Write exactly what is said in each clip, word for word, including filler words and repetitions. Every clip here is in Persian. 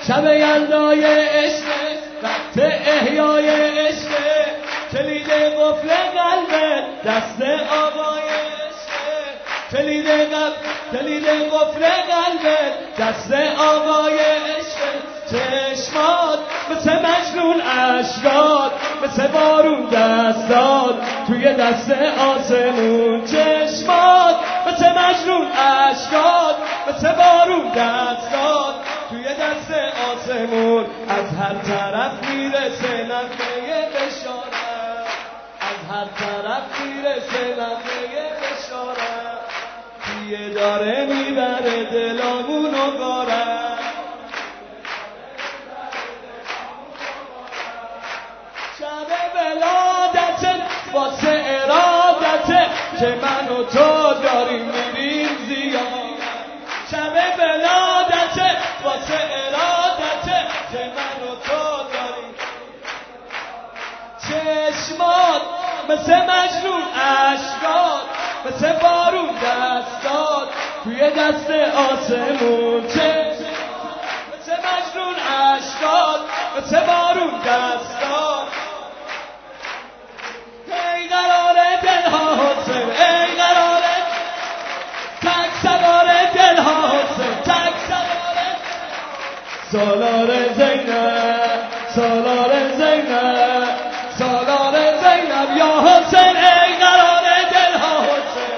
شب یلدای عشق وقت احیای عشق کلید قفل قلب دست آقای عشق کلید قلب کلید قفل قلب دست آقای عشق چشمات مثل مجنون اشکات مثل بارون دست داد توی دست آسمون چشمات مثل مجنون اشکات مثل بارون دست داد توی دست آسمون از هر طرف میرسه نغمه بشارت از هر طرف میرسه نغمه بشارت کیه داره میبره دلامونو غارت شب ولادت واسه ارادت که من و تو داریم میریم زیاد شب ولادت واسه ارادت که من و تو داریم چشمات مثل مجنون اشکات مثل بارون دستات توی دست آسمون چشمات مثل مجنون اشکات مثل بارون دستات ای قرار دلها حسین ای قرار تک سوار دلها حسین تک سوار سالار زینب سالار زینب سالار زینب یا حسین ای قرار دلها حسین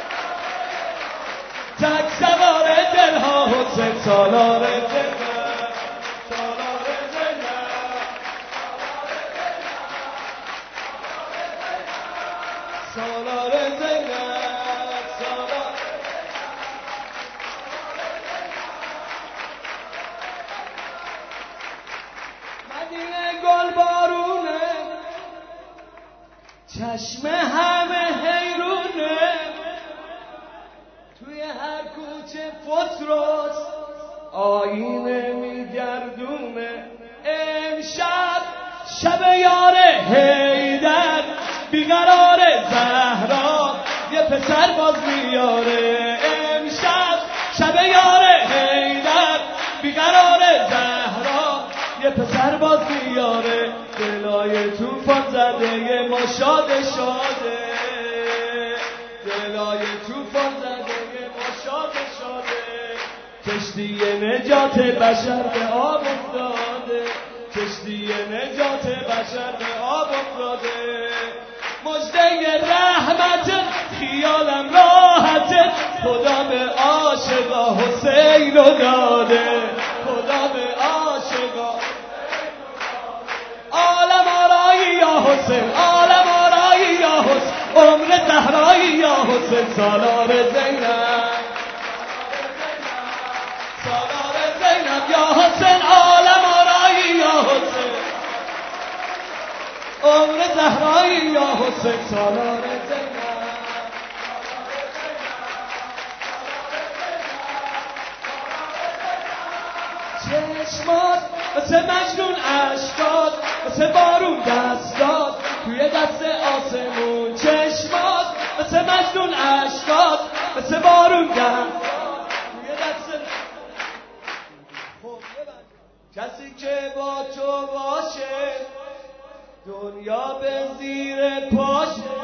تک سوار دلها حسین سالار زینب سالار زینب سالار زینب سالار مدینه گل بارونه چشم همه حیرونه توی هر کوچه فطرات آینه میگردونه امشب شب یار حیدر بیقرار زهرا یه پسر باز میاره امشب شب یار حیدر بیقرار زهرا یه پسر باز میاره دلای توفان زده ما شاده شاده دلای توفان زده ما شاده شاده کشتی نجات بشر به آب افتاده کشتی نجات بشر به آب افتاده مژده رحمت خیالم راحت خدا به عاشقا حسین رو داده خدا به عاشقا عالم آرایی یا حسین عالم آرایی یا حسین عمر زهرایی یا حسین سالار زینب سالار زینب یا حسین عالم آرایی یا حسین عمر زهرایی یا حسین سالار زینب چشمات مثل مجنون اشکات مثل بارون دستات توی دست آسمون چشمات مثل مجنون اشکات مثل بارون دستات توی دست کسی که با تو باشه دنیا به زیر پاشه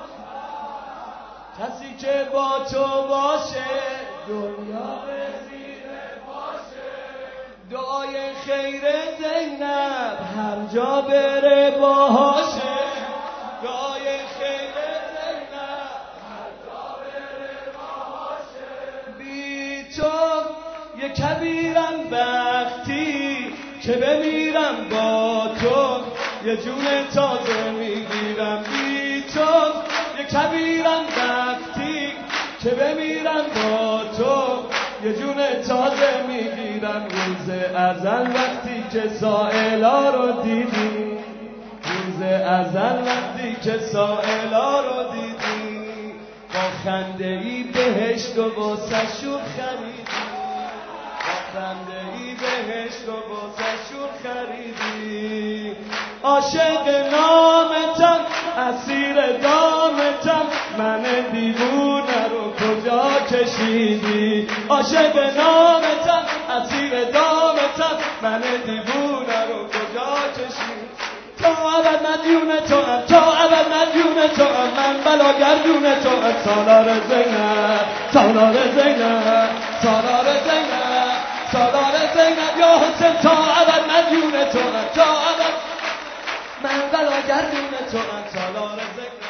کسی که با تو باشه دنیا به زیر پاشه دعای خیر زینب هر جا بره باشه دعای خیر زینب هر جا بره باشه بی تو یه کبیرم وقتی که بمیرم با تو یه جون تازه میگیرم بی تو یه کبیرم وقتی که بمیرم با تو یه جون تازه میگیرم روز ازل وقتی که سائلا رو دیدی روز ازل وقتی که سائلا رو دیدی با خنده ای بهشت و واسه شور خریدی با خنده ای بهشت و واسه شور خریدی عاشق نامتم اسیر دامتم من دیوونه رو کجا کشیدی عاشق نامتم اسیر دامتم حیاتم من دیوونه رو کجا کشید تا ابد مدیون تو هم تا ابد مدیون تو هم من بلا گردون تو هم سالار زینب سالار زینب سالار زینب سالار زینب یا حسین تا ابد مدیون تو هم تا ابد من بلا گردون تو هم سالار زینب.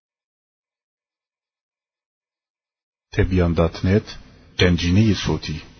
تبیان دات نت گنجینه صوتی